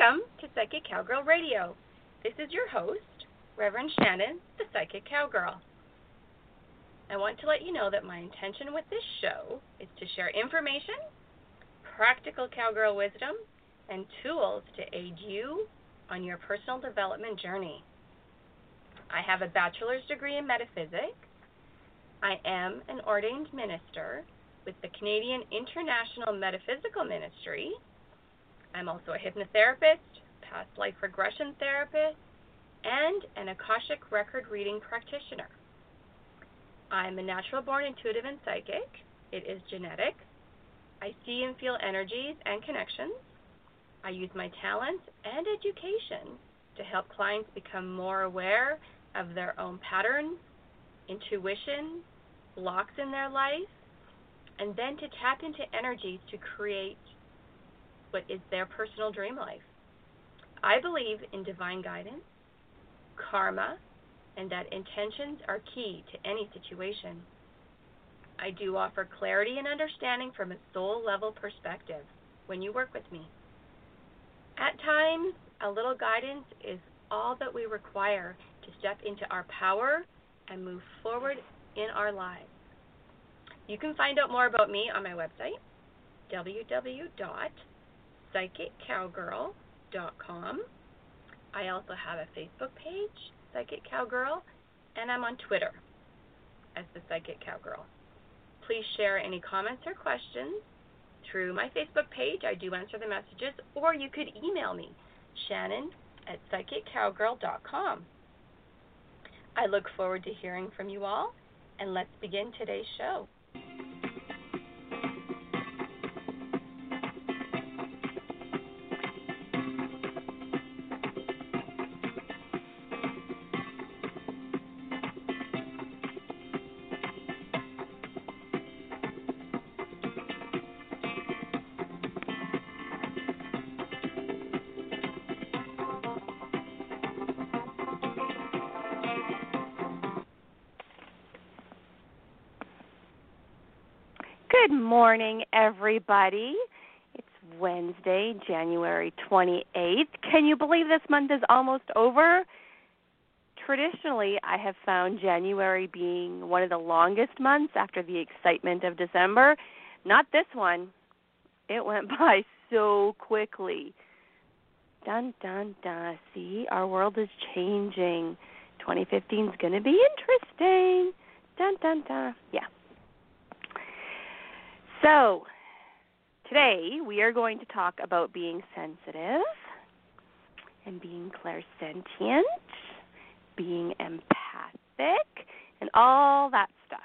Welcome to Psychic Cowgirl Radio. This is your host, Reverend Shannon, the Psychic Cowgirl. I want to let you know that my intention with this show is to share information, practical cowgirl wisdom, and tools to aid you on your personal development journey. I have a bachelor's degree in metaphysics. I am an ordained minister with the Canadian International Metaphysical Ministry. I'm also a hypnotherapist, past life regression therapist, and an Akashic record reading practitioner. I'm a natural born intuitive and psychic. It is genetic. I see and feel energies and connections. I use my talents and education to help clients become more aware of their own patterns, intuition, blocks in their life, and then to tap into energies to create what is their personal dream life. I believe in divine guidance, karma, and that intentions are key to any situation. I do offer clarity and understanding from a soul-level perspective when you work with me. At times, a little guidance is all that we require to step into our power and move forward in our lives. You can find out more about me on my website, www.psychiccowgirl.com. I also have a Facebook page, Psychic Cowgirl, and I'm on Twitter as the Psychic Cowgirl. Please share any comments or questions through my Facebook page. I do answer the messages, or you could email me, shannon@psychiccowgirl.com. I look forward to hearing from you all, and let's begin today's show. Good morning, everybody. It's Wednesday, January 28th. Can you believe this month is almost over? Traditionally, I have found January being one of the longest months after the excitement of December. Not this one. It went by so quickly. Dun, dun, dun. See, our world is changing. 2015 is going to be interesting. Dun, dun, dun. Yeah. So, today we are going to talk about being sensitive and being clairsentient, being empathic, and all that stuff.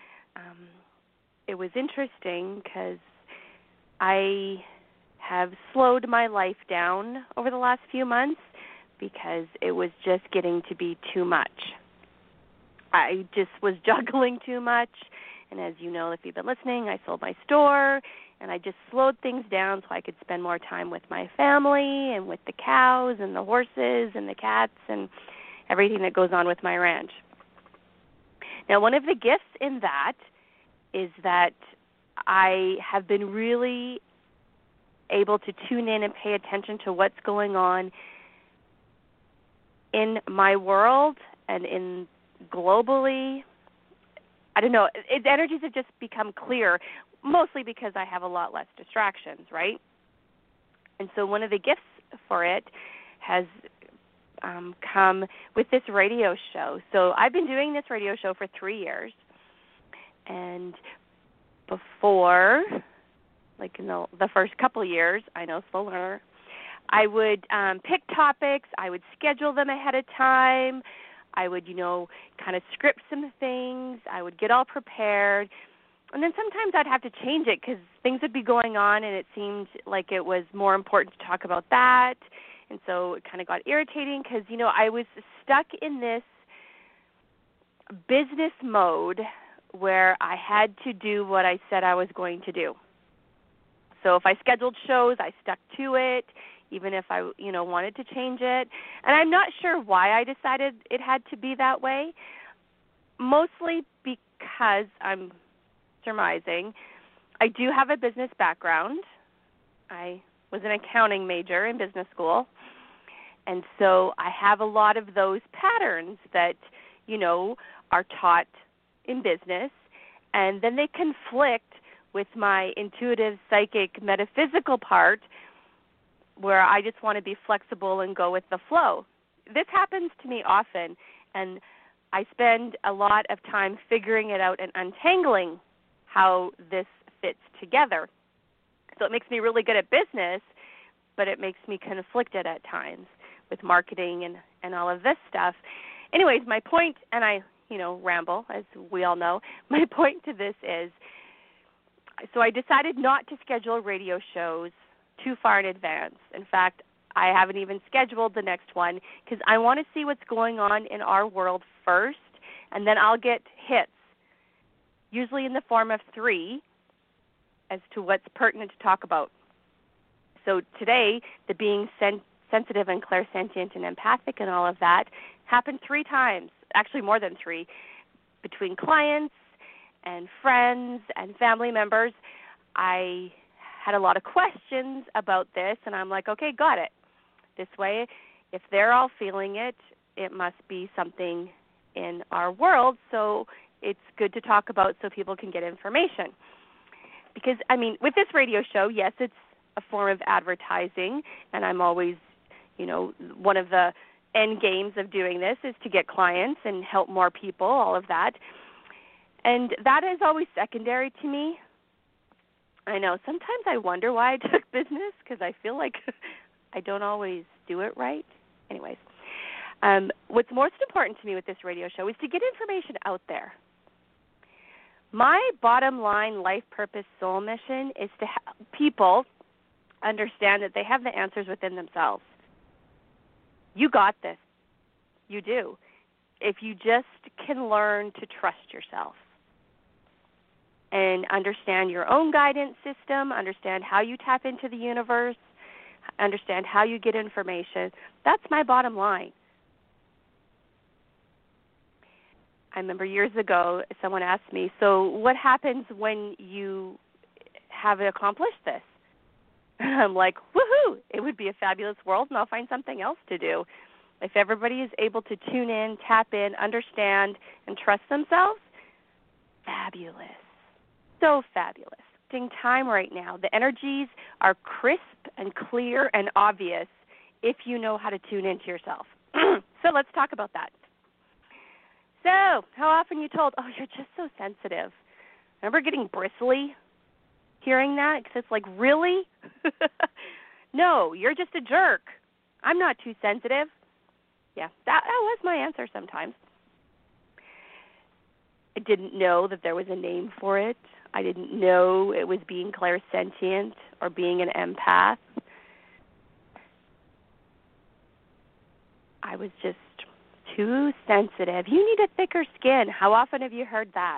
It was interesting because I have slowed my life down over the last few months because it was just getting to be too much. I just was juggling too much. And as you know, if you've been listening, I sold my store, and I just slowed things down so I could spend more time with my family and with the cows and the horses and the cats and everything that goes on with my ranch. Now, one of the gifts in that is that I have been really able to tune in and pay attention to what's going on in my world and in globally. I don't know, energies have just become clear, mostly because I have a lot less distractions, right? And so one of the gifts for it has come with this radio show. So I've been doing this radio show for 3 years, and before, like in the first couple years, I know, slow learner, I would pick topics, I would schedule them ahead of time, I would, kind of script some things. I would get all prepared. And then sometimes I'd have to change it because things would be going on and it seemed like it was more important to talk about that. And so it kind of got irritating because, I was stuck in this business mode where I had to do what I said I was going to do. So if I scheduled shows, I stuck to it, even if I, wanted to change it. And I'm not sure why I decided it had to be that way, mostly because I'm surmising I do have a business background. I was an accounting major in business school. And so I have a lot of those patterns that, are taught in business, and then they conflict with my intuitive, psychic, metaphysical part where I just want to be flexible and go with the flow. This happens to me often, and I spend a lot of time figuring it out and untangling how this fits together. So it makes me really good at business, but it makes me conflicted at times with marketing and all of this stuff. Anyways, my point, and I, ramble, as we all know, my point to this is, so I decided not to schedule radio shows too far in advance. In fact, I haven't even scheduled the next one because I want to see what's going on in our world first, and then I'll get hits, usually in the form of 3, as to what's pertinent to talk about. So today, the being sensitive and clairsentient and empathic and all of that happened 3 times, actually more than 3, between clients and friends and family members. I had a lot of questions about this, and I'm like, okay, got it. This way, if they're all feeling it, it must be something in our world, so it's good to talk about so people can get information. Because, with this radio show, yes, it's a form of advertising, and I'm always, one of the end games of doing this is to get clients and help more people, all of that. And that is always secondary to me. I know. Sometimes I wonder why I took business because I feel like I don't always do it right. Anyways, what's most important to me with this radio show is to get information out there. My bottom line life purpose soul mission is to help people understand that they have the answers within themselves. You got this. You do. If you just can learn to trust yourself and understand your own guidance system, understand how you tap into the universe, understand how you get information, that's my bottom line. I remember years ago someone asked me, so what happens when you have accomplished this? And I'm like, woohoo, it would be a fabulous world, and I'll find something else to do. If everybody is able to tune in, tap in, understand, and trust themselves, fabulous. So fabulous. In time right now, the energies are crisp and clear and obvious if you know how to tune into yourself. So let's talk about that. So, how often are you told, oh, you're just so sensitive? Remember getting bristly hearing that? Because it's like, really? No, you're just a jerk. I'm not too sensitive. Yeah, that was my answer sometimes. I didn't know that there was a name for it. I didn't know it was being clairsentient or being an empath. I was just too sensitive. You need a thicker skin. How often have you heard that?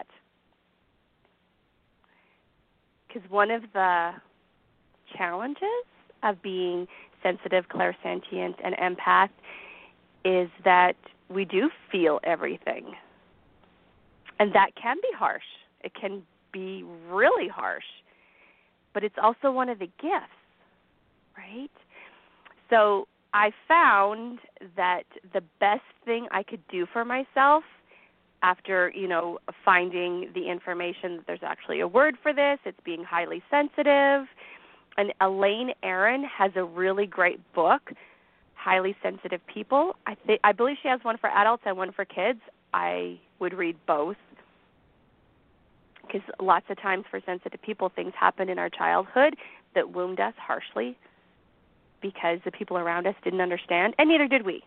Because one of the challenges of being sensitive, clairsentient, and empath is that we do feel everything. And that can be harsh. It can be really harsh. But it's also one of the gifts, right? So I found that the best thing I could do for myself after, finding the information that there's actually a word for this, it's being highly sensitive. And Elaine Aron has a really great book, Highly Sensitive People. I believe she has one for adults and one for kids. I would read both because lots of times for sensitive people, things happen in our childhood that wound us harshly because the people around us didn't understand, and neither did we.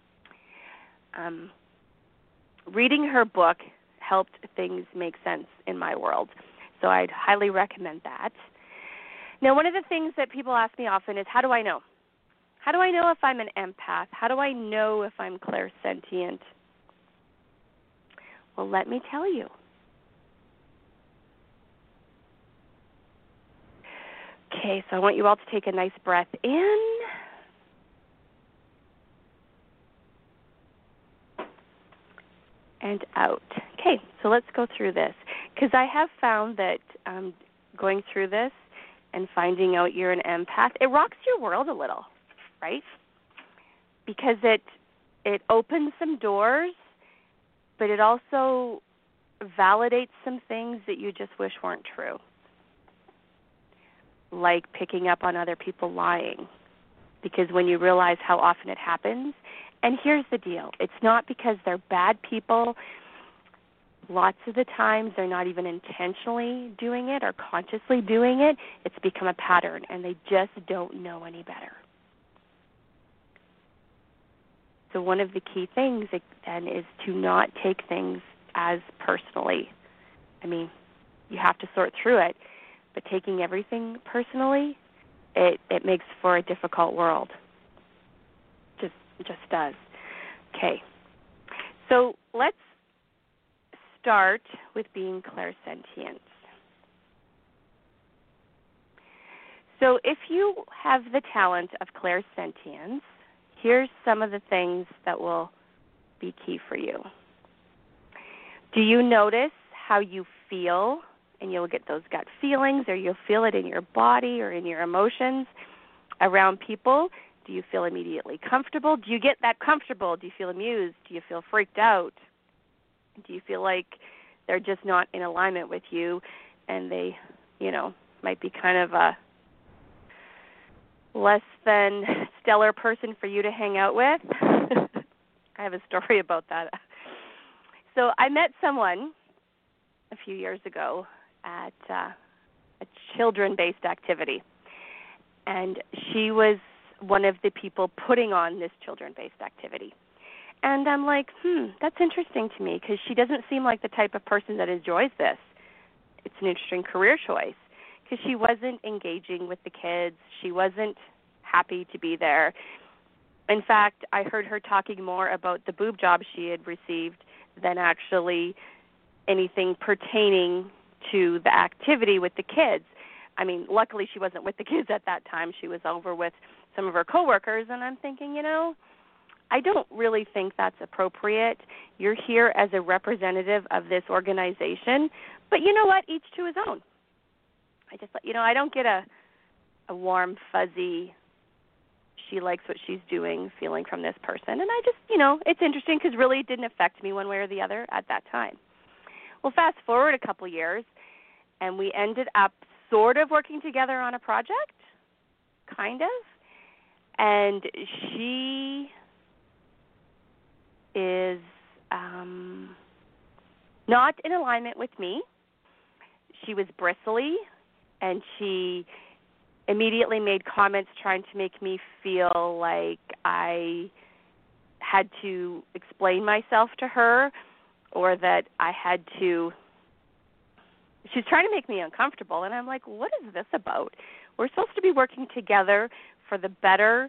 Reading her book helped things make sense in my world, so I'd highly recommend that. Now, one of the things that people ask me often is, how do I know? How do I know if I'm an empath? How do I know if I'm clairsentient? Well, let me tell you. Okay, so I want you all to take a nice breath in. And out. Okay, so let's go through this. Because I have found that going through this, and finding out you're an empath, it rocks your world a little, right? Because it opens some doors, but it also validates some things that you just wish weren't true, like picking up on other people lying. Because when you realize how often it happens, and here's the deal, it's not because they're bad people. Lots of the times they're not even intentionally doing it or consciously doing it. It's become a pattern, and they just don't know any better. So one of the key things, then, is to not take things as personally. I mean, you have to sort through it, but taking everything personally, it makes for a difficult world. Just does. Okay. So let's start with being clairsentient. So if you have the talent of clairsentience, here's some of the things that will be key for you. Do you notice how you feel? And you'll get those gut feelings, or you'll feel it in your body or in your emotions around people. Do you feel immediately comfortable? Do you get that comfortable? Do you feel amused? Do you feel freaked out? Do you feel like they're just not in alignment with you and they, might be kind of a less than stellar person for you to hang out with? I have a story about that. So I met someone a few years ago at a children-based activity, and she was one of the people putting on this children-based activity. And I'm like, that's interesting to me, because she doesn't seem like the type of person that enjoys this. It's an interesting career choice, because she wasn't engaging with the kids. She wasn't happy to be there. In fact, I heard her talking more about the boob job she had received than actually anything pertaining to the activity with the kids. I mean, luckily she wasn't with the kids at that time. She was over with some of her coworkers, and I'm thinking, I don't really think that's appropriate. You're here as a representative of this organization, but you know what? Each to his own. I just, I don't get a warm, fuzzy, she likes what she's doing feeling from this person. And I just, it's interesting because really it didn't affect me one way or the other at that time. Well, fast forward a couple years, and we ended up sort of working together on a project, kind of. And she is not in alignment with me. She was bristly, and she immediately made comments trying to make me feel like I had to explain myself to her, or that I had to, she's trying to make me uncomfortable. And I'm like, what is this about? We're supposed to be working together for the better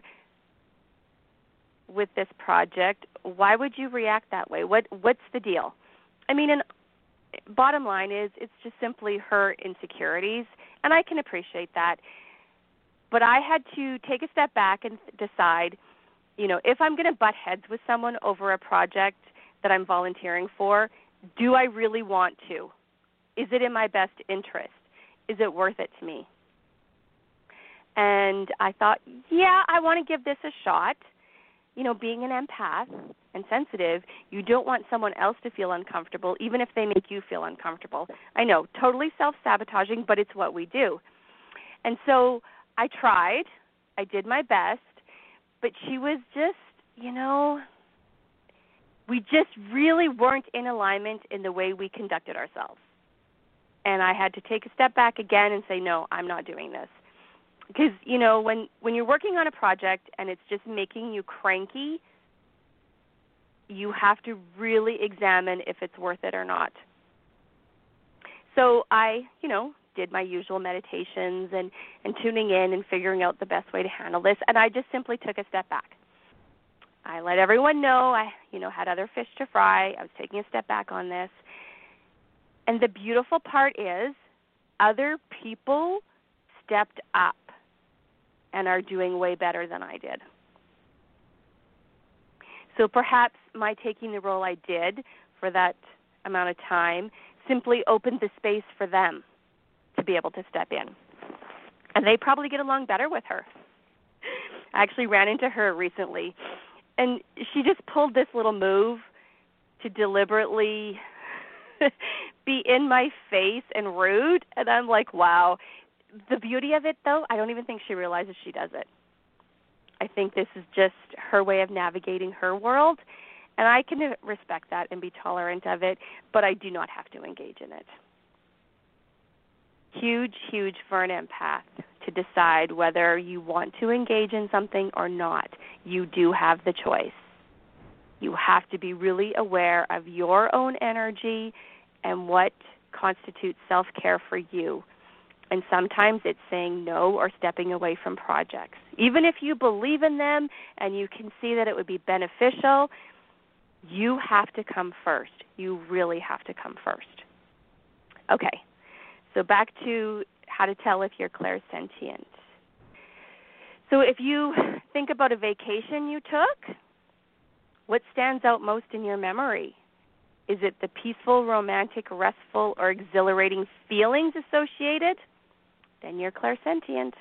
with this project. Why would you react that way? What's the deal? I mean, and bottom line is, it's just simply her insecurities, and I can appreciate that. But I had to take a step back and decide, if I'm going to butt heads with someone over a project that I'm volunteering for, do I really want to? Is it in my best interest? Is it worth it to me? And I thought, I want to give this a shot. Being an empath and sensitive, you don't want someone else to feel uncomfortable, even if they make you feel uncomfortable. I know, totally self-sabotaging, but it's what we do. And so I tried. I did my best. But she was just, we just really weren't in alignment in the way we conducted ourselves. And I had to take a step back again and say, no, I'm not doing this. Because, when you're working on a project and it's just making you cranky, you have to really examine if it's worth it or not. So I, did my usual meditations and tuning in and figuring out the best way to handle this, and I just simply took a step back. I let everyone know I, had other fish to fry. I was taking a step back on this. And the beautiful part is other people stepped up and are doing way better than I did. So perhaps my taking the role I did for that amount of time simply opened the space for them to be able to step in. And they probably get along better with her. I actually ran into her recently, and she just pulled this little move to deliberately be in my face and rude, and I'm like, wow. The beauty of it, though, I don't even think she realizes she does it. I think this is just her way of navigating her world, and I can respect that and be tolerant of it, but I do not have to engage in it. Huge, huge for an empath to decide whether you want to engage in something or not. You do have the choice. You have to be really aware of your own energy and what constitutes self-care for you. And sometimes it's saying no or stepping away from projects. Even if you believe in them and you can see that it would be beneficial, you have to come first. You really have to come first. Okay, so back to how to tell if you're clairsentient. So if you think about a vacation you took, what stands out most in your memory? Is it the peaceful, romantic, restful, or exhilarating feelings associated? Then you're clairsentient.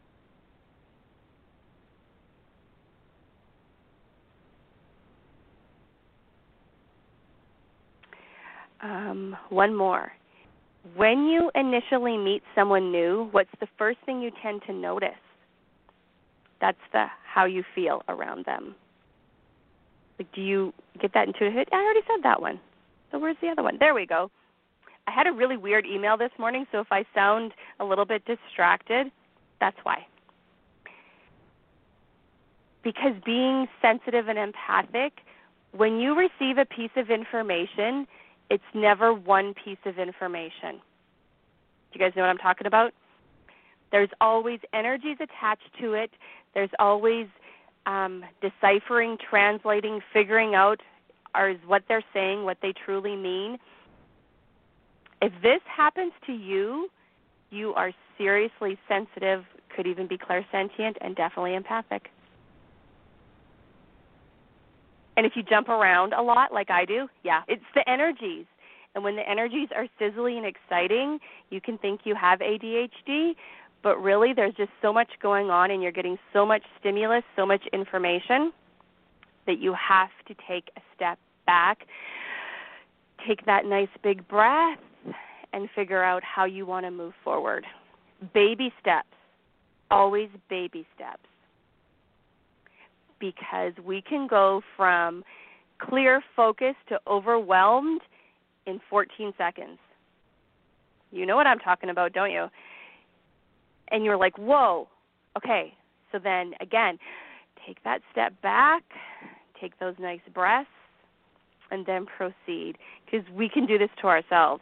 One more. When you initially meet someone new, what's the first thing you tend to notice? That's how you feel around them. Like, do you get that intuitive? I already said that one. So where's the other one? There we go. I had a really weird email this morning, so if I sound a little bit distracted, that's why. Because being sensitive and empathic, when you receive a piece of information, it's never one piece of information. Do you guys know what I'm talking about? There's always energies attached to it. There's always deciphering, translating, figuring out is what they're saying, what they truly mean. If this happens to you, you are seriously sensitive, could even be clairsentient, and definitely empathic. And if you jump around a lot like I do, yeah, it's the energies. And when the energies are sizzly and exciting, you can think you have ADHD, but really there's just so much going on and you're getting so much stimulus, so much information that you have to take a step back, take that nice big breath, and figure out how you want to move forward. Baby steps, always baby steps. Because we can go from clear focus to overwhelmed in 14 seconds. You know what I'm talking about, don't you? And you're like, whoa, okay. So then, again, take that step back, take those nice breaths, and then proceed. Because we can do this to ourselves.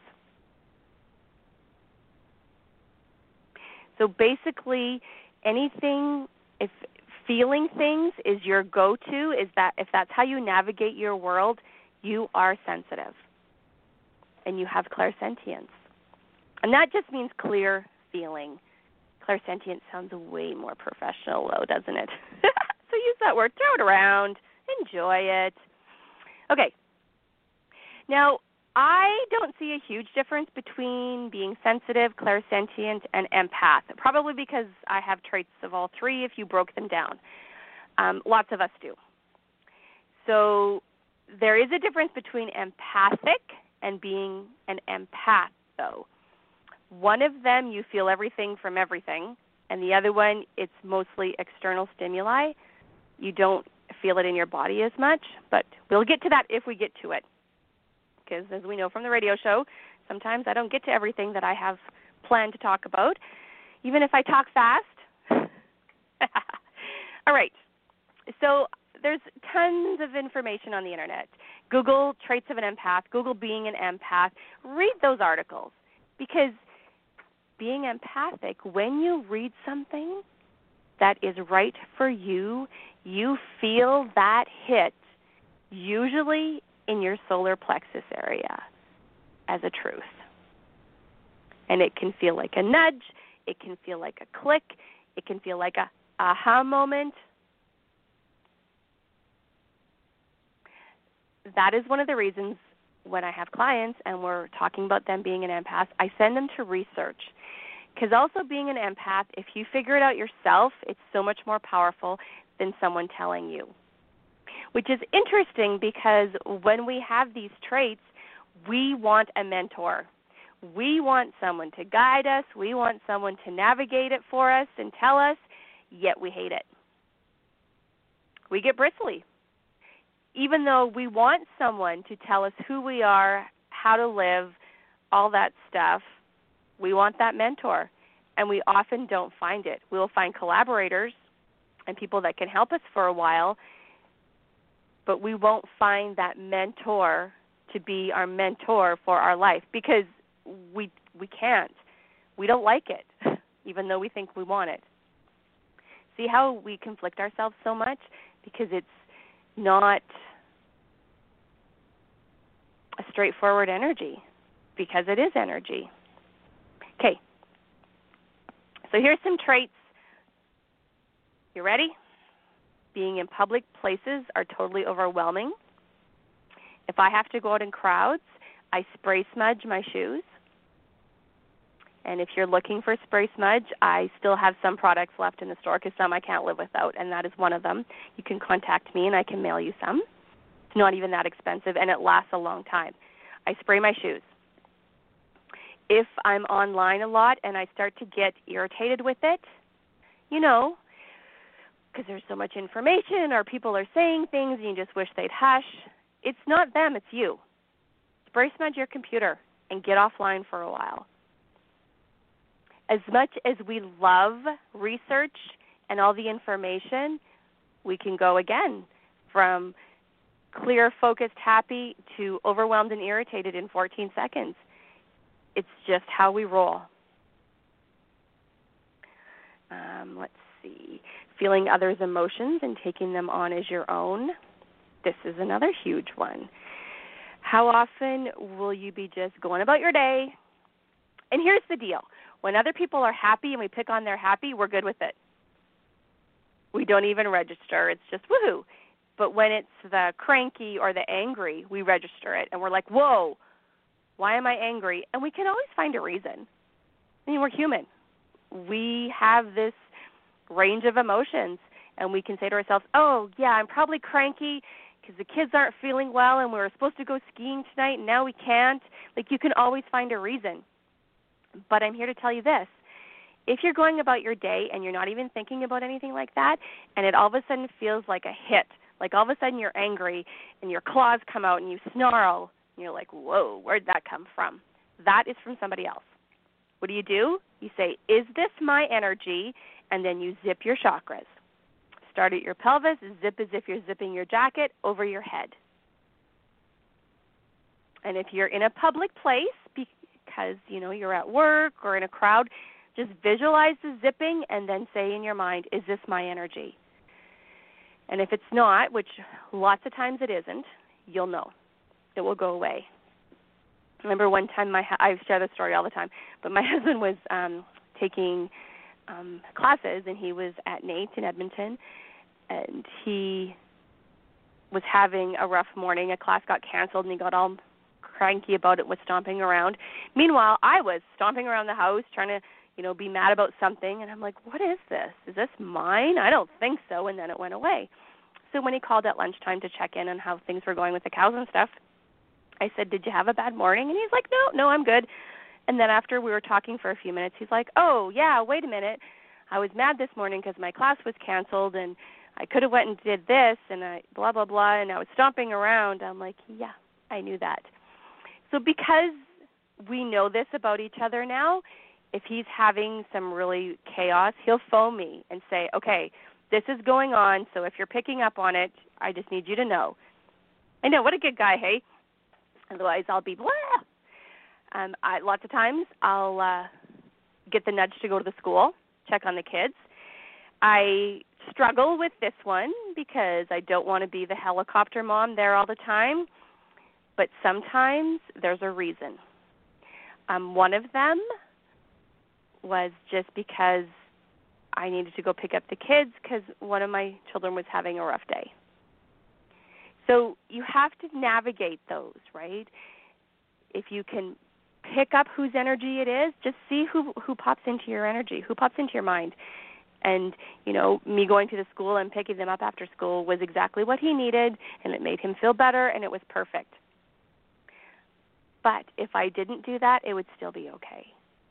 So basically, anything, if feeling things is your go-to, if that's how you navigate your world, you are sensitive. And you have clairsentience. And that just means clear feeling. Clairsentience sounds way more professional, though, doesn't it? So use that word, throw it around, enjoy it. Okay. Now, I don't see a huge difference between being sensitive, clairsentient, and empath, probably because I have traits of all three if you broke them down. Lots of us do. So there is a difference between empathic and being an empath, though. One of them, you feel everything from everything, and the other one, it's mostly external stimuli. You don't feel it in your body as much, but we'll get to that if we get to it. Because as we know from the radio show, sometimes I don't get to everything that I have planned to talk about, even if I talk fast. All right. So there's tons of information on the Internet. Google traits of an empath, Google being an empath. Read those articles because being empathic, when you read something that is right for you, you feel that hit, usually in your solar plexus area, as a truth. And it can feel like a nudge, it can feel like a click, it can feel like a aha moment. That is one of the reasons when I have clients and we're talking about them being an empath, I send them to research. Because also being an empath, if you figure it out yourself, it's so much more powerful than someone telling you. Which is interesting because when we have these traits, we want a mentor. We want someone to guide us. We want someone to navigate it for us and tell us, yet we hate it. We get bristly. Even though we want someone to tell us who we are, how to live, all that stuff, we want that mentor. And we often don't find it. We'll find collaborators and people that can help us for a while, but we won't find that mentor to be our mentor for our life because we can't. We don't like it, even though we think we want it. See how we conflict ourselves so much? Because it's not a straightforward energy, because it is energy. Okay, so here's some traits. You ready? Being in public places are totally overwhelming. If I have to go out in crowds, I spray smudge my shoes. And if you're looking for spray smudge, I still have some products left in the store because some I can't live without, and that is one of them. You can contact me, and I can mail you some. It's not even that expensive, and it lasts a long time. I spray my shoes. If I'm online a lot and I start to get irritated with it, because there's so much information or people are saying things and you just wish they'd hush, it's not them, it's you. Spray smudge your computer and get offline for a while. As much as we love research and all the information, we can go again from clear, focused, happy to overwhelmed and irritated in 14 seconds. It's just how we roll. Let's see. Feeling others' emotions and taking them on as your own. This is another huge one. How often will you be just going about your day? And here's the deal. When other people are happy and we pick on their happy, we're good with it. We don't even register. It's just woohoo. But when it's the cranky or the angry, we register it. And we're like, whoa, why am I angry? And we can always find a reason. I mean, we're human. We have this range of emotions. And we can say to ourselves, oh, yeah, I'm probably cranky because the kids aren't feeling well and we were supposed to go skiing tonight and now we can't. Like, you can always find a reason. But I'm here to tell you this. If you're going about your day and you're not even thinking about anything like that, and it all of a sudden feels like a hit, like all of a sudden you're angry and your claws come out and you snarl, and you're like, whoa, where'd that come from? That is from somebody else. What do? You say, is this my energy? And then you zip your chakras. Start at your pelvis, zip as if you're zipping your jacket over your head. And if you're in a public place, because, you're at work or in a crowd, just visualize the zipping and then say in your mind, is this my energy? And if it's not, which lots of times it isn't, you'll know. It will go away. I remember one time, I share this story all the time, but my husband was taking classes, and he was at NAIT in Edmonton, and he was having a rough morning. A class got canceled, and he got all cranky about it, was stomping around. Meanwhile, I was stomping around the house trying to, be mad about something, and I'm like, what is this? Is this mine? I don't think so, and then it went away. So when he called at lunchtime to check in on how things were going with the cows and stuff, I said, did you have a bad morning? And he's like, no, I'm good. And then after we were talking for a few minutes, he's like, oh, yeah, wait a minute. I was mad this morning because my class was canceled, and I could have went and did this, and I blah, blah, blah, and I was stomping around. I'm like, yeah, I knew that. So because we know this about each other now, if he's having some really chaos, he'll phone me and say, okay, this is going on, so if you're picking up on it, I just need you to know. I know, what a good guy, hey? Otherwise, I'll be blah. Lots of times I'll get the nudge to go to the school, check on the kids. I struggle with this one because I don't want to be the helicopter mom there all the time, but sometimes there's a reason. One of them was just because I needed to go pick up the kids because one of my children was having a rough day. So you have to navigate those, right? If you can pick up whose energy it is. Just see who pops into your energy, who pops into your mind. And, me going to the school and picking them up after school was exactly what he needed, and it made him feel better, and it was perfect. But if I didn't do that, it would still be okay.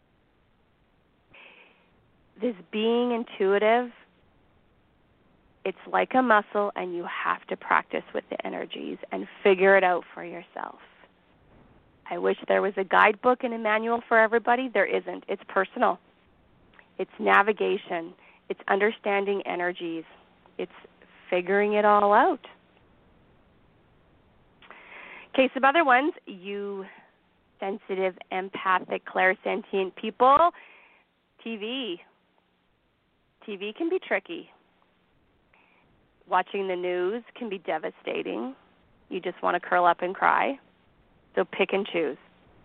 This being intuitive, it's like a muscle, and you have to practice with the energies and figure it out for yourself. I wish there was a guidebook and a manual for everybody. There isn't. It's personal. It's navigation. It's understanding energies. It's figuring it all out. Okay, some other ones. You sensitive, empathic, clairsentient people. TV. TV can be tricky. Watching the news can be devastating. You just want to curl up and cry. So pick and choose.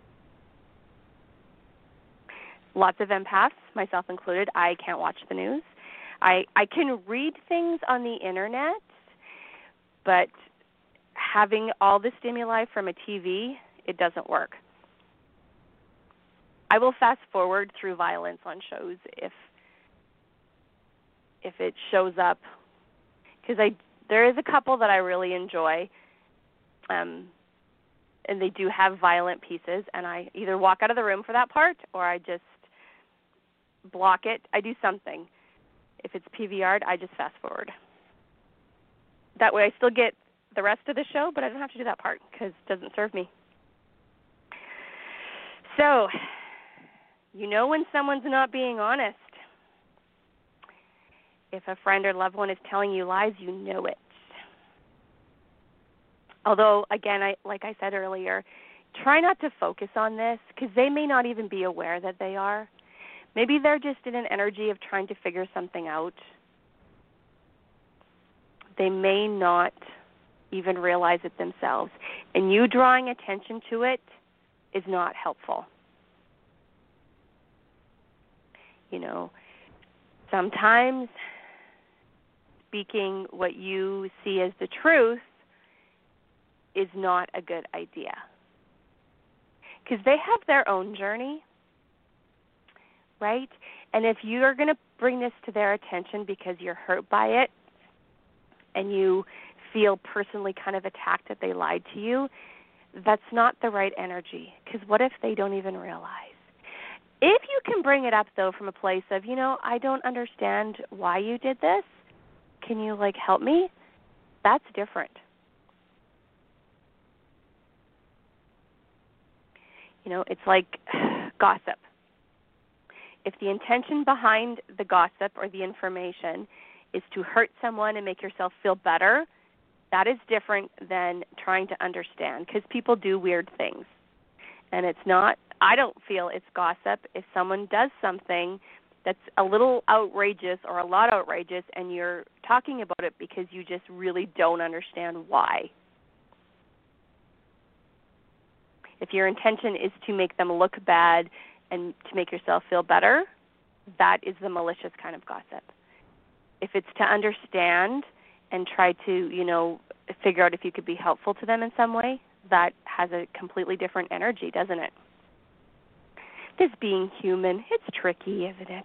Lots of empaths, myself included, I can't watch the news. I can read things on the internet, but having all the stimuli from a TV, it doesn't work. I will fast forward through violence on shows if it shows up, because there is a couple that I really enjoy, and they do have violent pieces, and I either walk out of the room for that part or I just block it. I do something. If it's PVR'd, I just fast forward. That way I still get the rest of the show, but I don't have to do that part because it doesn't serve me. So, when someone's not being honest. If a friend or loved one is telling you lies, you know it. Although, again, like I said earlier, try not to focus on this because they may not even be aware that they are. Maybe they're just in an energy of trying to figure something out. They may not even realize it themselves. And you drawing attention to it is not helpful. Sometimes speaking what you see as the truth is not a good idea. Because they have their own journey, right? And if you are going to bring this to their attention because you're hurt by it and you feel personally kind of attacked that they lied to you, that's not the right energy. Because what if they don't even realize? If you can bring it up, though, from a place of, I don't understand why you did this. Can you, help me? That's different. It's like gossip. If the intention behind the gossip or the information is to hurt someone and make yourself feel better, that is different than trying to understand, because people do weird things. And I don't feel it's gossip if someone does something that's a little outrageous or a lot outrageous and you're talking about it because you just really don't understand why. If your intention is to make them look bad and to make yourself feel better, that is the malicious kind of gossip. If it's to understand and try to, figure out if you could be helpful to them in some way, that has a completely different energy, doesn't it? This being human, it's tricky, isn't it?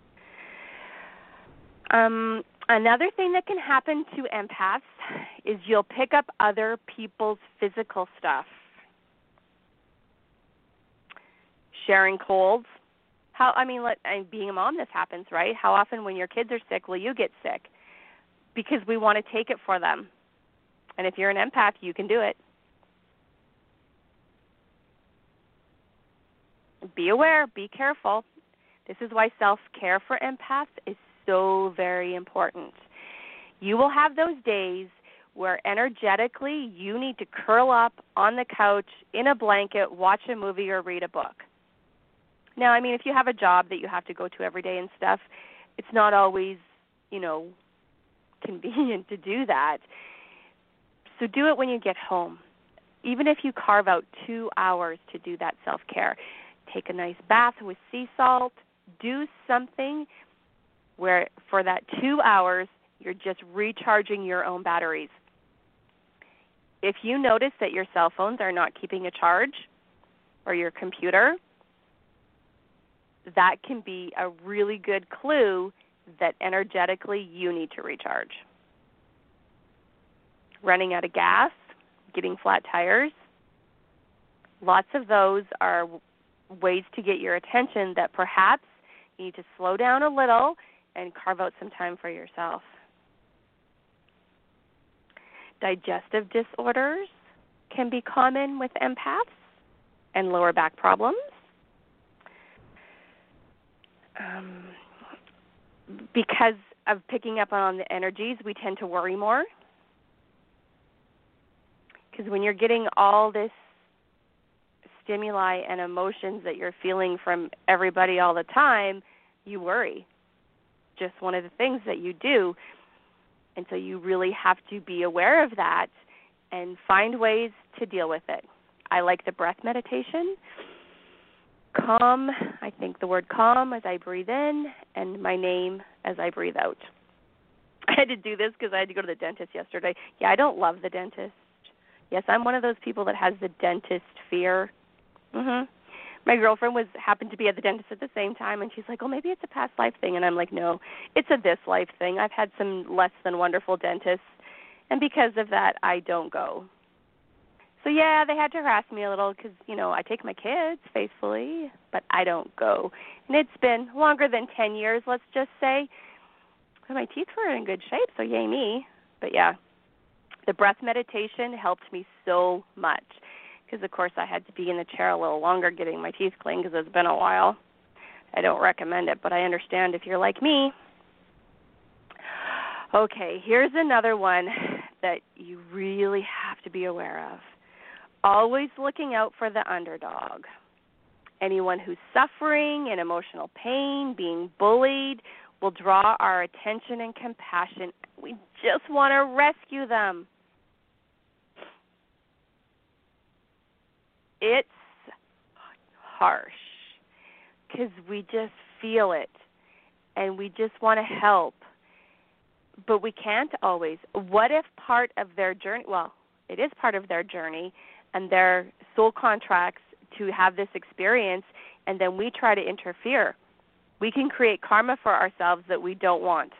Another thing that can happen to empaths is you'll pick up other people's physical stuff. Sharing colds. Being a mom, this happens, right? How often when your kids are sick will you get sick? Because we want to take it for them. And if you're an empath, you can do it. Be aware, be careful. This is why self-care for empaths is so very important. You will have those days where energetically you need to curl up on the couch in a blanket, watch a movie, or read a book. Now, if you have a job that you have to go to every day and stuff, it's not always, convenient to do that. So do it when you get home. Even if you carve out 2 hours to do that self-care. Take a nice bath with sea salt. Do something where for that 2 hours you're just recharging your own batteries. If you notice that your cell phones are not keeping a charge or your computer, that can be a really good clue that energetically you need to recharge. Running out of gas, getting flat tires, lots of those are ways to get your attention that perhaps you need to slow down a little and carve out some time for yourself. Digestive disorders can be common with empaths and lower back problems. Because of picking up on the energies, we tend to worry more. Because when you're getting all this stimuli and emotions that you're feeling from everybody all the time, you worry. Just one of the things that you do. And so you really have to be aware of that and find ways to deal with it. I like the breath meditation. Calm, I think the word calm as I breathe in, and my name as I breathe out. I had to do this because I had to go to the dentist yesterday. Yeah, I don't love the dentist. Yes, I'm one of those people that has the dentist fear. My girlfriend happened to be at the dentist at the same time, and she's like, oh, maybe it's a past life thing. And I'm like, no, it's a this life thing. I've had some less than wonderful dentists, and because of that, I don't go. So, yeah, they had to harass me a little because, I take my kids faithfully, but I don't go. And it's been longer than 10 years, let's just say. But my teeth were in good shape, so yay me. But, yeah, the breath meditation helped me so much because, of course, I had to be in the chair a little longer getting my teeth clean because it's been a while. I don't recommend it, but I understand if you're like me. Okay, here's another one that you really have to be aware of. Always looking out for the underdog. Anyone who's suffering in emotional pain, being bullied, will draw our attention and compassion. We just want to rescue them. It's harsh because we just feel it and we just want to help. But we can't always. What if part of their journey, well, it is part of their journey, and their soul contracts to have this experience, and then we try to interfere? We can create karma for ourselves that we don't want.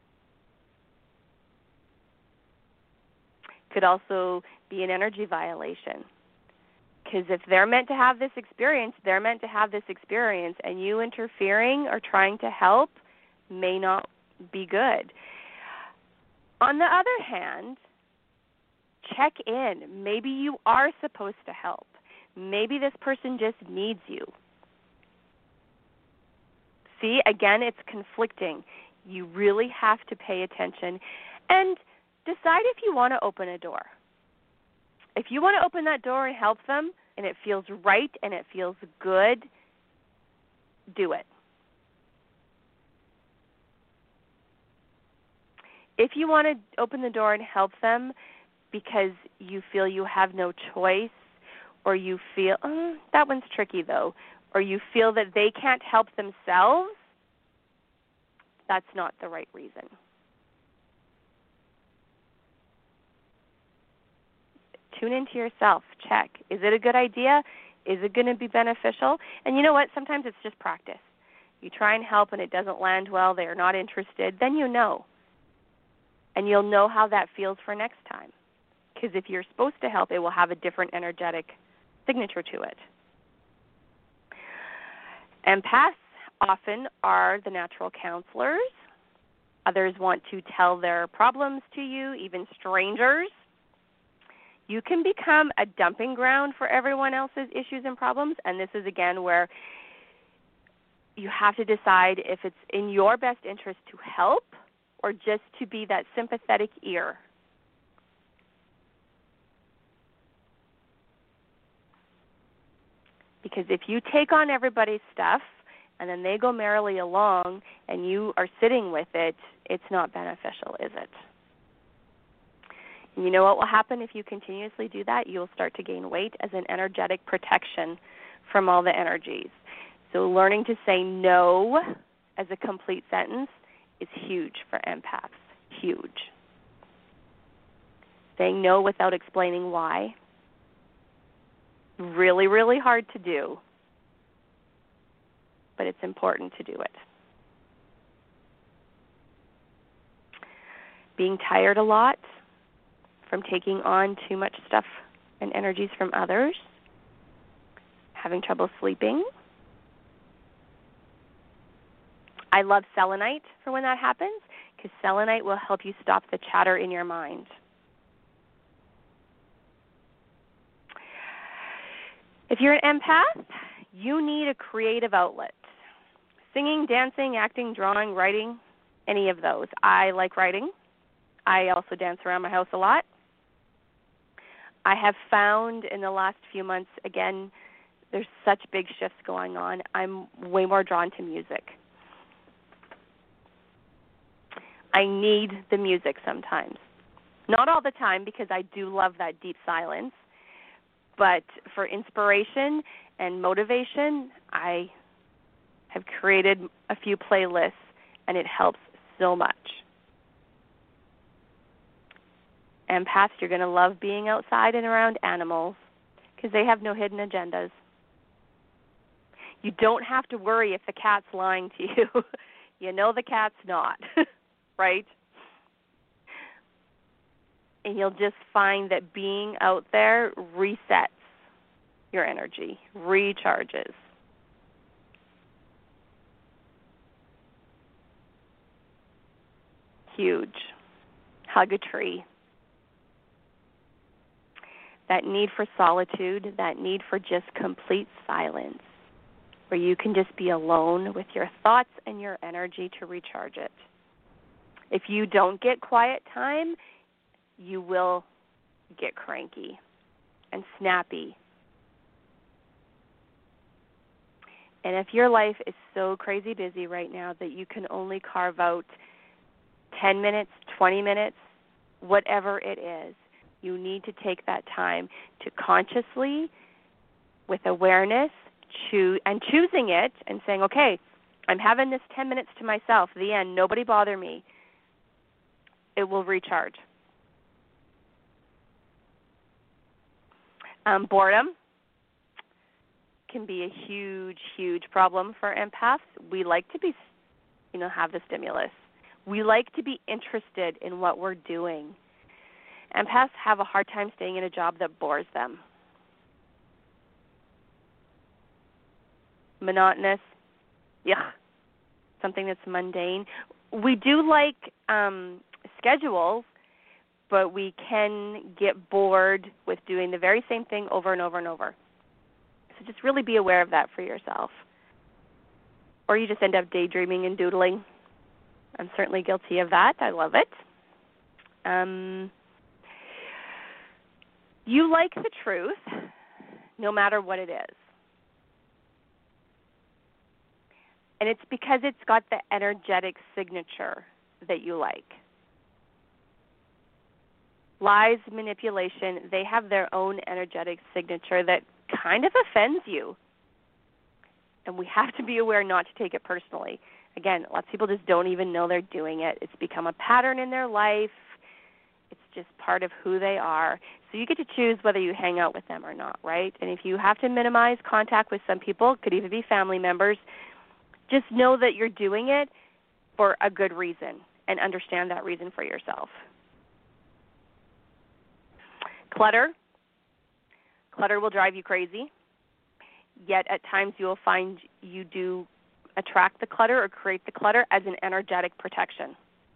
Could also be an energy violation. Because if they're meant to have this experience, they're meant to have this experience, and you interfering or trying to help may not be good. On the other hand, check in. Maybe you are supposed to help. Maybe this person just needs you. See, again, it's conflicting. You really have to pay attention and decide if you want to open a door. If you want to open that door and help them, and it feels right and it feels good, do it. If you want to open the door and help them because you feel you have no choice, or you feel, that one's tricky though, or you feel that they can't help themselves, that's not the right reason. Tune into yourself. Check. Is it a good idea? Is it going to be beneficial? And you know what? Sometimes it's just practice. You try and help and it doesn't land well, they're not interested, then you know. And you'll know how that feels for next time. Because if you're supposed to help, it will have a different energetic signature to it. Empaths often are the natural counselors. Others want to tell their problems to you, even strangers. You can become a dumping ground for everyone else's issues and problems, and this is, again, where you have to decide if it's in your best interest to help or just to be that sympathetic ear. Because if you take on everybody's stuff and then they go merrily along and you are sitting with it, it's not beneficial, is it? And you know what will happen if you continuously do that? You'll start to gain weight as an energetic protection from all the energies. So learning to say no as a complete sentence is huge for empaths, huge. Saying no without explaining why. Really, really hard to do, but it's important to do it. Being tired a lot from taking on too much stuff and energies from others, having trouble sleeping. I love selenite for when that happens, because selenite will help you stop the chatter in your mind. If you're an empath, you need a creative outlet. Singing, dancing, acting, drawing, writing, any of those. I like writing. I also dance around my house a lot. I have found in the last few months, again, there's such big shifts going on. I'm way more drawn to music. I need the music sometimes. Not all the time, because I do love that deep silence. But for inspiration and motivation, I have created a few playlists, and it helps so much. Empaths, you're going to love being outside and around animals because they have no hidden agendas. You don't have to worry if the cat's lying to you. You know the cat's not, right? And you'll just find that being out there resets your energy, recharges. Huge. Hug a tree. That need for solitude, that need for just complete silence, where you can just be alone with your thoughts and your energy to recharge it. If you don't get quiet time, you will get cranky and snappy. And if your life is so crazy busy right now that you can only carve out 10 minutes, 20 minutes, whatever it is, you need to take that time to consciously, with awareness, choosing it and saying, okay, I'm having this 10 minutes to myself, the end, nobody bother me. It will recharge. Boredom can be a huge, huge problem for empaths. We like to be, have the stimulus. We like to be interested in what we're doing. Empaths have a hard time staying in a job that bores them. Monotonous, something that's mundane. We do like schedules, but we can get bored with doing the very same thing over and over and over. So just really be aware of that for yourself. Or you just end up daydreaming and doodling. I'm certainly guilty of that. I love it. You like the truth, no matter what it is. And it's because it's got the energetic signature that you like. Lies, manipulation, they have their own energetic signature that kind of offends you. And we have to be aware not to take it personally. Again, lots of people just don't even know they're doing it. It's become a pattern in their life. It's just part of who they are. So you get to choose whether you hang out with them or not, right? And if you have to minimize contact with some people, could even be family members, just know that you're doing it for a good reason and understand that reason for yourself. Clutter. Clutter will drive you crazy, yet at times you will find you do attract the clutter or create the clutter as an energetic protection.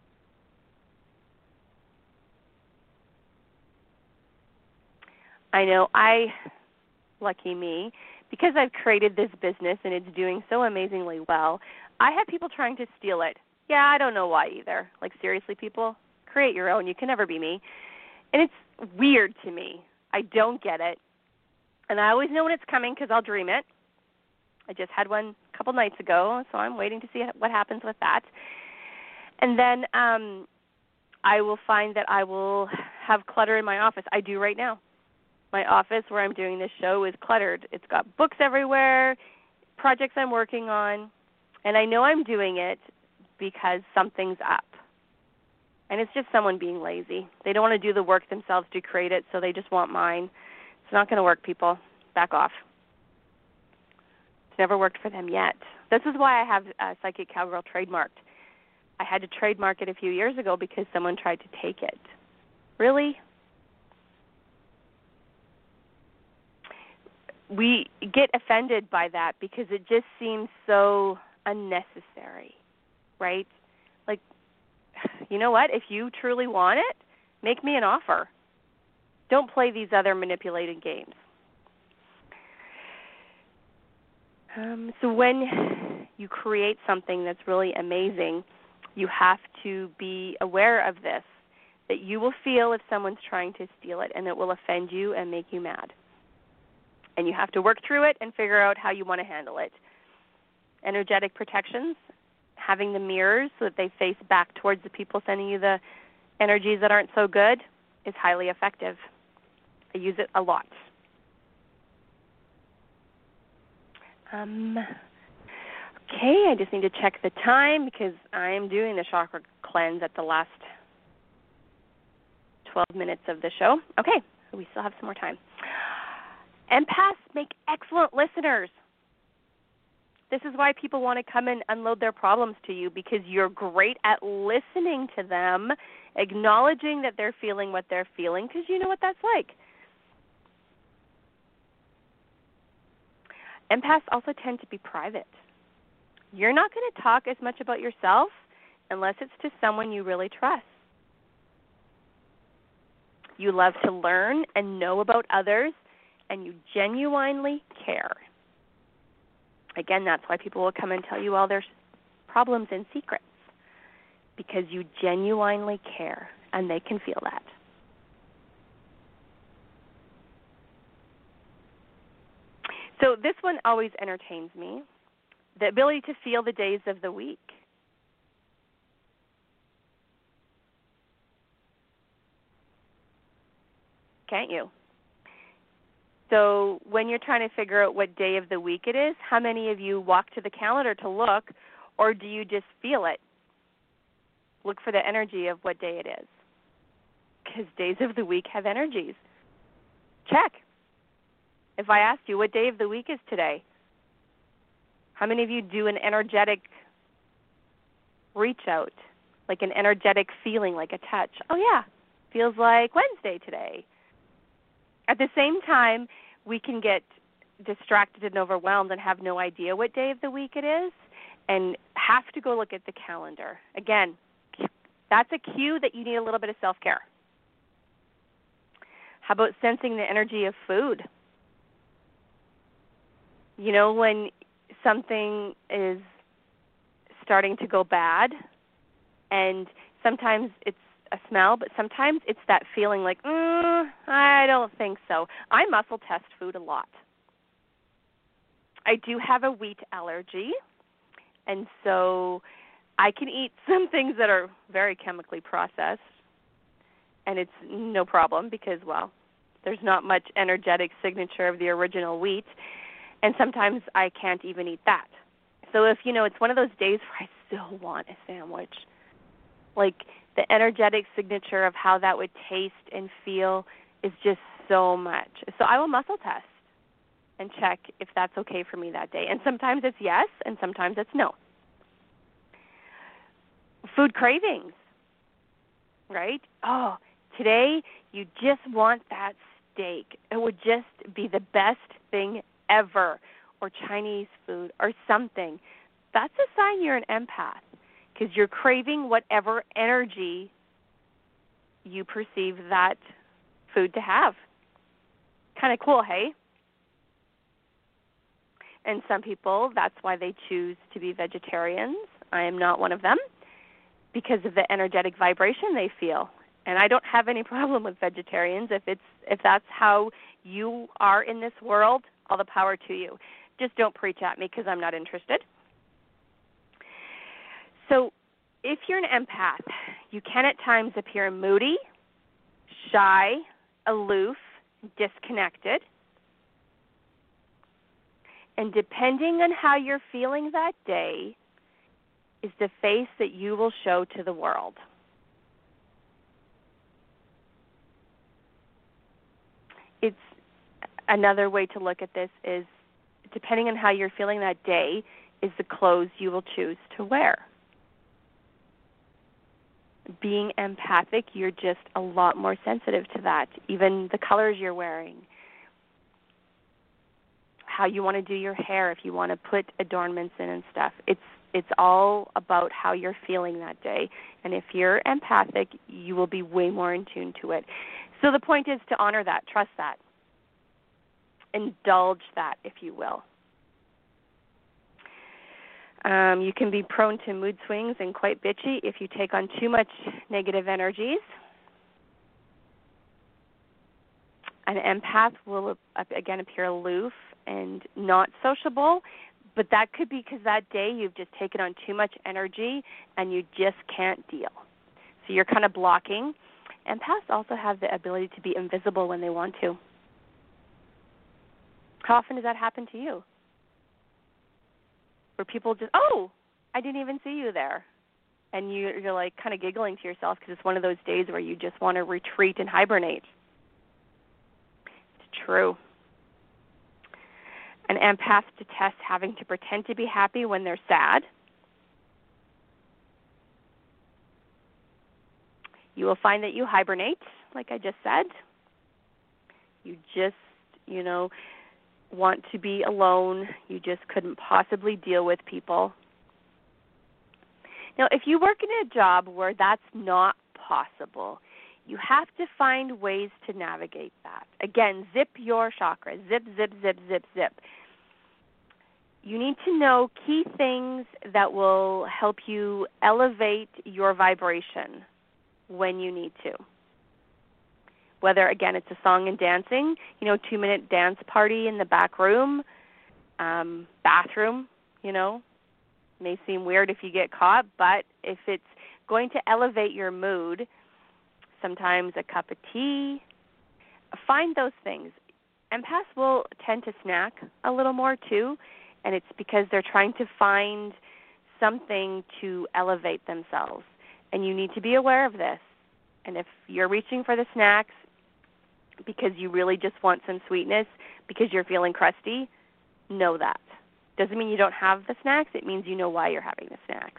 I know lucky me, because I've created this business and it's doing so amazingly well, I have people trying to steal it. Yeah, I don't know why either. Like, seriously, people, create your own. You can never be me. And it's weird to me. I don't get it. And I always know when it's coming because I'll dream it. I just had one a couple nights ago, so I'm waiting to see what happens with that. And then I will find that I will have clutter in my office. I do right now. My office where I'm doing this show is cluttered. It's got books everywhere, projects I'm working on, and I know I'm doing it because something's up. And it's just someone being lazy. They don't want to do the work themselves to create it, so they just want mine. It's not going to work, people. back off. It's never worked for them yet. This is why I have Psychic Cowgirl trademarked. I had to trademark it a few years ago because someone tried to take it. Really? We get offended by that because it just seems so unnecessary, right? Like, you know what? If you truly want it, make me an offer. Don't play these other manipulated games. So when you create something that's really amazing, you have to be aware of this, that you will feel if someone's trying to steal it, and it will offend you and make you mad. And you have to work through it and figure out how you want to handle it. Energetic protections, having the mirrors so that they face back towards the people sending you the energies that aren't so good, is highly effective. I use it a lot. Okay, I just need to check the time because I am doing the chakra cleanse at the last 12 minutes of the show. Okay, so we still have some more time. Empaths make excellent listeners. This is why people want to come and unload their problems to you, because you're great at listening to them, acknowledging that they're feeling what they're feeling, because you know what that's like. Empaths also tend to be private. You're not going to talk as much about yourself unless it's to someone you really trust. You love to learn and know about others, and you genuinely care. Again, that's why people will come and tell you all their problems and secrets, because you genuinely care, and they can feel that. So this one always entertains me, the ability to feel the days of the week. Can't you? So when you're trying to figure out what day of the week it is, how many of you walk to the calendar to look, or do you just feel it? Look for the energy of what day it is, because days of the week have energies. Check. If I asked you what day of the week is today, how many of you do an energetic reach out, like an energetic feeling, like a touch? Oh, yeah, feels like Wednesday today. At the same time, we can get distracted and overwhelmed and have no idea what day of the week it is and have to go look at the calendar. Again, that's a cue that you need a little bit of self-care. How about sensing the energy of food? You know, when something is starting to go bad, and sometimes it's a smell, but sometimes it's that feeling like, I don't think so. I muscle test food a lot. I do have a wheat allergy, and so I can eat some things that are very chemically processed, and it's no problem because, well, there's not much energetic signature of the original wheat, and sometimes I can't even eat that. So if, it's one of those days where I still want a sandwich, like the energetic signature of how that would taste and feel is just so much. So I will muscle test and check if that's okay for me that day. And sometimes it's yes, and sometimes it's no. Food cravings, right? Oh, today you just want that steak. It would just be the best thing ever, or Chinese food or something. That's a sign you're an empath, because you're craving whatever energy you perceive that food to have. Kind of cool, hey? And some people, that's why they choose to be vegetarians. I am not one of them, because of the energetic vibration they feel. And I don't have any problem with vegetarians. If that's how you are in this world, all the power to you. Just don't preach at me, because I'm not interested. So if you're an empath, you can at times appear moody, shy, aloof, disconnected. And depending on how you're feeling that day is the face that you will show to the world. Another way to look at this is, depending on how you're feeling that day, is the clothes you will choose to wear. Being empathic, you're just a lot more sensitive to that. Even the colors you're wearing, how you want to do your hair, if you want to put adornments in and stuff. It's all about how you're feeling that day. And if you're empathic, you will be way more in tune to it. So the point is to honor that, trust that, indulge that, if you will. You can be prone to mood swings and quite bitchy if you take on too much negative energies. An empath will, again, appear aloof and not sociable, but that could be because that day you've just taken on too much energy and you just can't deal. So you're kind of blocking. Empaths also have the ability to be invisible when they want to. How often does that happen to you? Where people just, oh, I didn't even see you there. And you're like kind of giggling to yourself because it's one of those days where you just want to retreat and hibernate. It's true. An empath detests having to pretend to be happy when they're sad. You will find that you hibernate, like I just said. You just, want to be alone. You just couldn't possibly deal with people. Now, if you work in a job where that's not possible, you have to find ways to navigate that. Again, zip your chakras. Zip, zip, zip, zip, zip. You need to know key things that will help you elevate your vibration when you need to. Whether, again, it's a song and dancing, 2-minute dance party in the back room, bathroom, may seem weird if you get caught, but if it's going to elevate your mood, sometimes a cup of tea, find those things. Empaths will tend to snack a little more too, and it's because they're trying to find something to elevate themselves. And you need to be aware of this. And if you're reaching for the snacks because you really just want some sweetness because you're feeling crusty, know that. Doesn't mean you don't have the snacks. It means you know why you're having the snacks.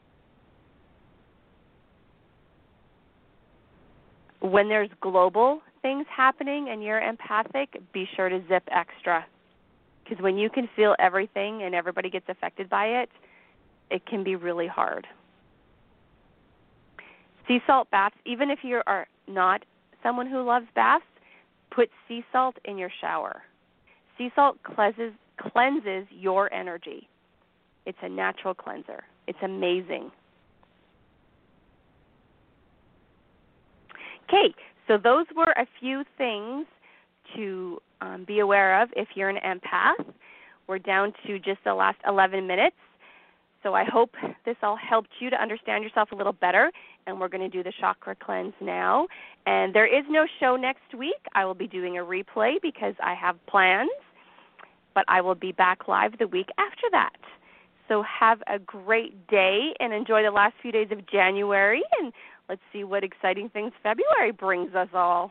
When there's global things happening and you're empathic, be sure to zip extra. Because when you can feel everything and everybody gets affected by it, it can be really hard. Sea salt baths, even if you are not someone who loves baths, put sea salt in your shower. Sea salt cleanses your energy. It's a natural cleanser. It's amazing. Okay, so those were a few things to be aware of if you're an empath. We're down to just the last 11 minutes. So I hope this all helped you to understand yourself a little better, and we're going to do the chakra cleanse now. And there is no show next week. I will be doing a replay because I have plans, but I will be back live the week after that. So have a great day and enjoy the last few days of January, and let's see what exciting things February brings us all.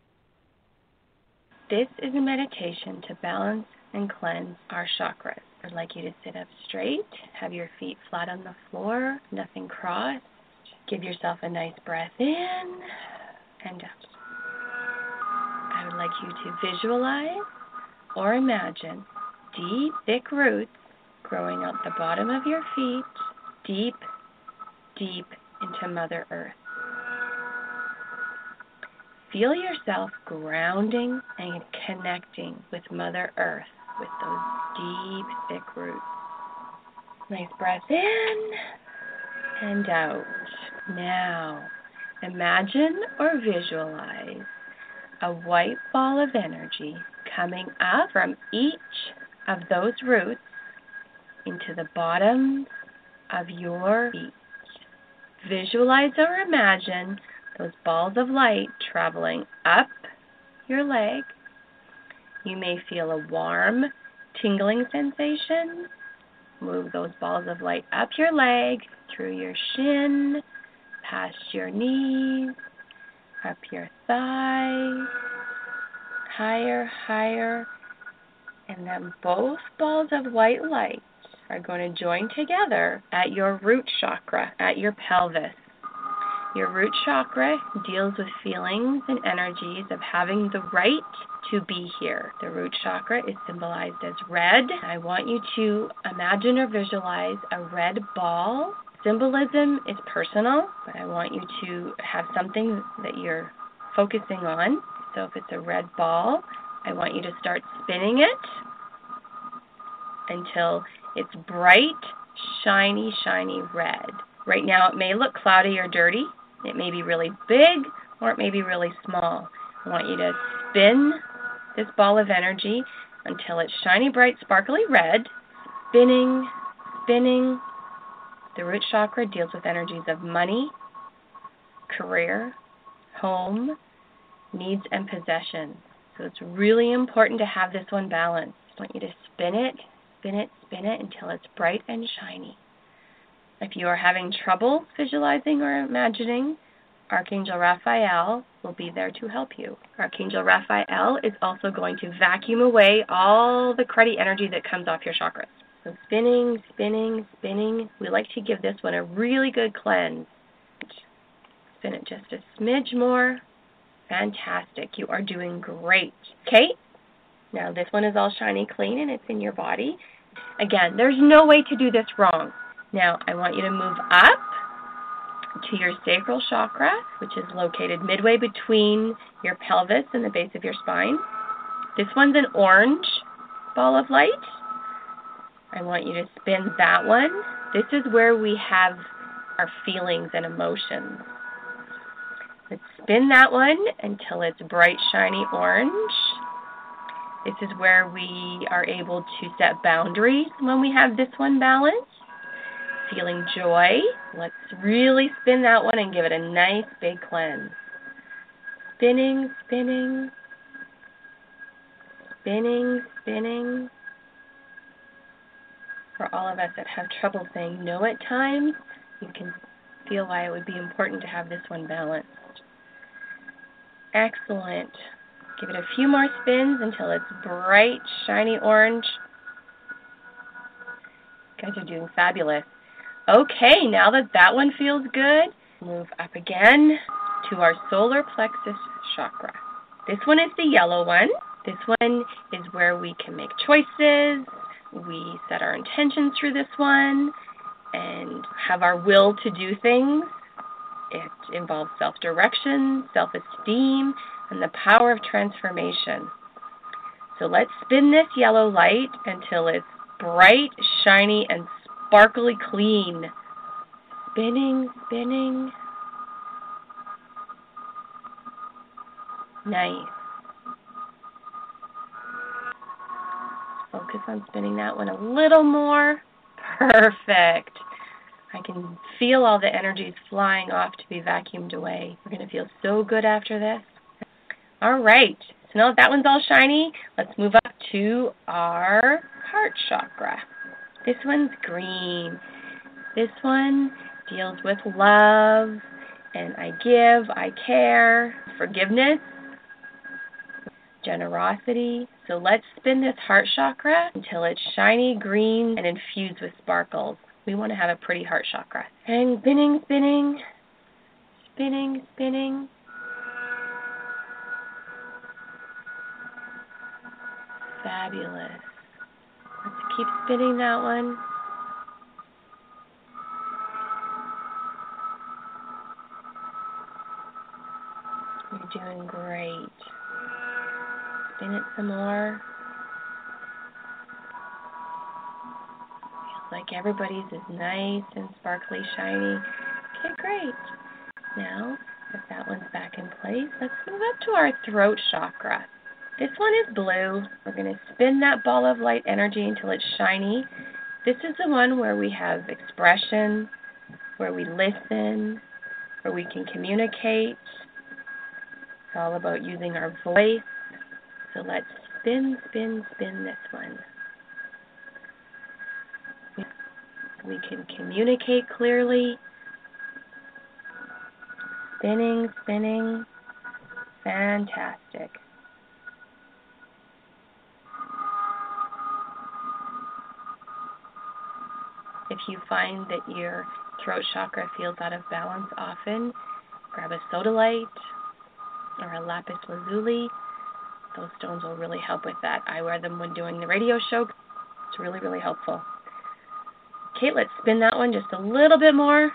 This is a meditation to balance and cleanse our chakras. I'd like you to sit up straight, have your feet flat on the floor, nothing crossed. Give yourself a nice breath in and out. I would like you to visualize or imagine deep, thick roots growing out the bottom of your feet, deep, deep into Mother Earth. Feel yourself grounding and connecting with Mother Earth with those deep, thick roots. Nice breath in and out. Now, imagine or visualize a white ball of energy coming up from each of those roots into the bottom of your feet. Visualize or imagine those balls of light traveling up your leg. You may feel a warm, tingling sensation. Move those balls of light up your leg, through your shin, past your knees, up your thighs, higher, higher, and then both balls of white light are going to join together at your root chakra, at your pelvis. Your root chakra deals with feelings and energies of having the right to be here. The root chakra is symbolized as red. I want you to imagine or visualize a red ball. Symbolism is personal, but I want you to have something that you're focusing on. So if it's a red ball, I want you to start spinning it until it's bright, shiny, shiny red. Right now it may look cloudy or dirty. It may be really big or it may be really small. I want you to spin this ball of energy until it's shiny, bright, sparkly red. Spinning, spinning. The root chakra deals with energies of money, career, home, needs, and possessions. So it's really important to have this one balanced. I want you to spin it, spin it, spin it until it's bright and shiny. If you are having trouble visualizing or imagining, Archangel Raphael will be there to help you. Archangel Raphael is also going to vacuum away all the cruddy energy that comes off your chakras. So spinning, spinning, spinning. We like to give this one a really good cleanse. Spin it just a smidge more. Fantastic. You are doing great. Okay, now this one is all shiny clean and it's in your body. Again, there's no way to do this wrong. Now, I want you to move up to your sacral chakra, which is located midway between your pelvis and the base of your spine. This one's an orange ball of light. I want you to spin that one. This is where we have our feelings and emotions. Let's spin that one until it's bright, shiny orange. This is where we are able to set boundaries when we have this one balanced. Feeling joy. Let's really spin that one and give it a nice big cleanse. Spinning, spinning, spinning, spinning. For all of us that have trouble saying no at times, you can feel why it would be important to have this one balanced. Excellent. Give it a few more spins until it's bright, shiny orange. You guys are doing fabulous. Okay, now that that one feels good, move up again to our solar plexus chakra. This one is the yellow one. This one is where we can make choices. We set our intentions through this one and have our will to do things. It involves self-direction, self-esteem, and the power of transformation. So let's spin this yellow light until it's bright, shiny, and sparkly clean. Spinning, spinning. Nice. Focus on spinning that one a little more. Perfect. I can feel all the energies flying off to be vacuumed away. We're going to feel so good after this. All right. So now that one's all shiny, let's move up to our heart chakra. This one's green. This one deals with love and I give, I care, forgiveness, generosity. So let's spin this heart chakra until it's shiny green and infused with sparkles. We want to have a pretty heart chakra. And spinning, spinning, spinning, spinning. Fabulous. Let's keep spinning that one. You're doing great. Spin it some more. Feels like everybody's is nice and sparkly, shiny. Okay, great. Now, if that one's back in place, let's move up to our throat chakra. This one is blue. We're going to spin that ball of light energy until it's shiny. This is the one where we have expression, where we listen, where we can communicate. It's all about using our voice. So let's spin, spin, spin this one. We can communicate clearly. Spinning, spinning. Fantastic. If you find that your throat chakra feels out of balance often, grab a sodalite or a lapis lazuli. Those stones will really help with that. I wear them when doing the radio show. It's really, really helpful. Okay, let's spin that one just a little bit more.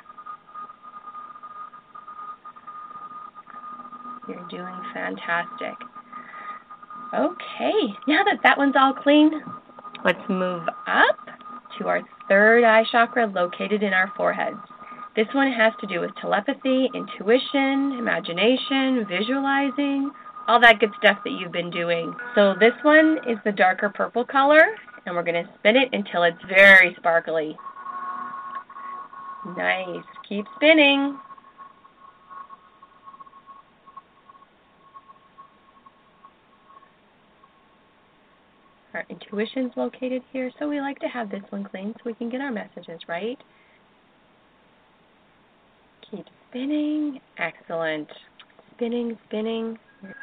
You're doing fantastic. Okay, now that that one's all clean, let's move up to our third eye chakra located in our foreheads. This one has to do with telepathy, intuition, imagination, visualizing, all that good stuff that you've been doing. So this one is the darker purple color, and we're going to spin it until it's very sparkly. Nice. Keep spinning. Our intuition's located here, so we like to have this one clean so we can get our messages right. Keep spinning. Excellent. Spinning, spinning.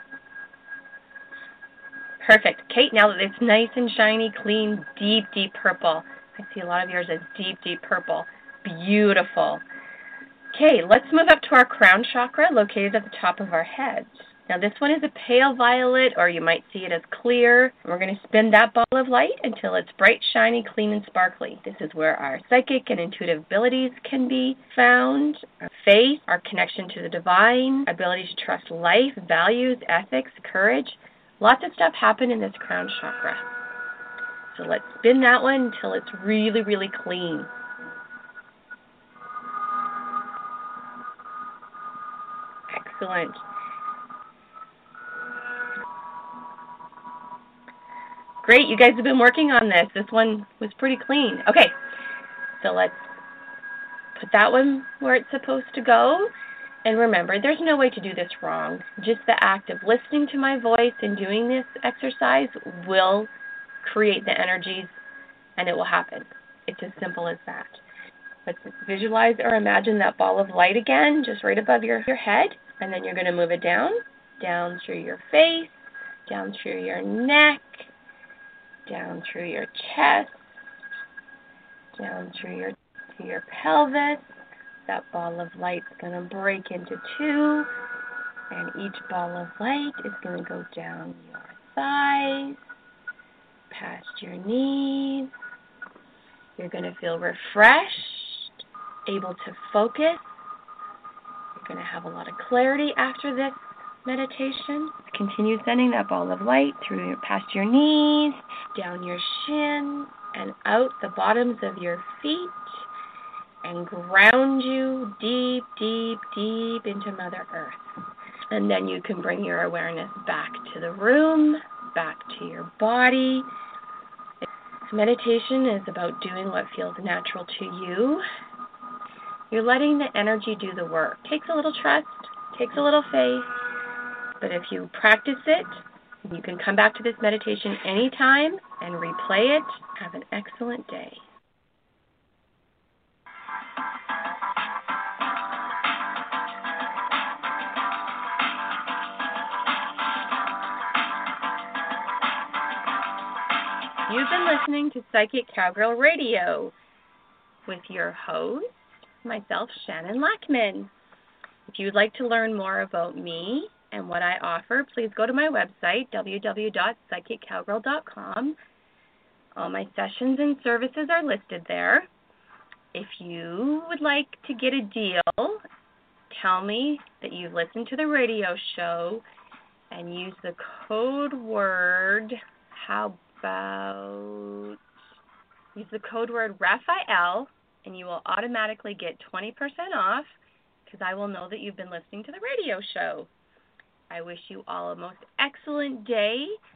Perfect. Kate, now that it's nice and shiny, clean, deep, deep purple. I see a lot of yours as deep, deep purple. Beautiful. Okay, let's move up to our crown chakra located at the top of our heads. Now this one is a pale violet, or you might see it as clear. We're going to spin that ball of light until it's bright, shiny, clean, and sparkly. This is where our psychic and intuitive abilities can be found. Our faith, our connection to the divine, ability to trust life, values, ethics, courage. Lots of stuff happen in this crown chakra. So let's spin that one until it's really, really clean. Excellent. Great, you guys have been working on this. This one was pretty clean. Okay, so let's put that one where it's supposed to go. And remember, there's no way to do this wrong. Just the act of listening to my voice and doing this exercise will create the energies, and it will happen. It's as simple as that. Let's visualize or imagine that ball of light again, just right above your head. And then you're going to move it down through your face, down through your neck, down through your chest, down through your pelvis. That ball of light is going to break into two, and each ball of light is going to go down your thighs, past your knees. You're going to feel refreshed, able to focus. You're going to have a lot of clarity after this meditation. Continue sending that ball of light through past your knees, down your shins, and out the bottoms of your feet, and ground you deep, deep, deep into Mother Earth. And then you can bring your awareness back to the room, back to your body. Meditation is about doing what feels natural to you. You're letting the energy do the work. Takes a little trust, takes a little faith, but if you practice it, you can come back to this meditation anytime and replay it. Have an excellent day. You've been listening to Psychic Cowgirl Radio with your host, myself, Shannon Lackman. If you'd like to learn more about me and what I offer, please go to my website, www.psychiccowgirl.com. All my sessions and services are listed there. If you would like to get a deal, tell me that you've listened to the radio show and use the code word, use the code word Raphael, and you will automatically get 20% off because I will know that you've been listening to the radio show. I wish you all a most excellent day,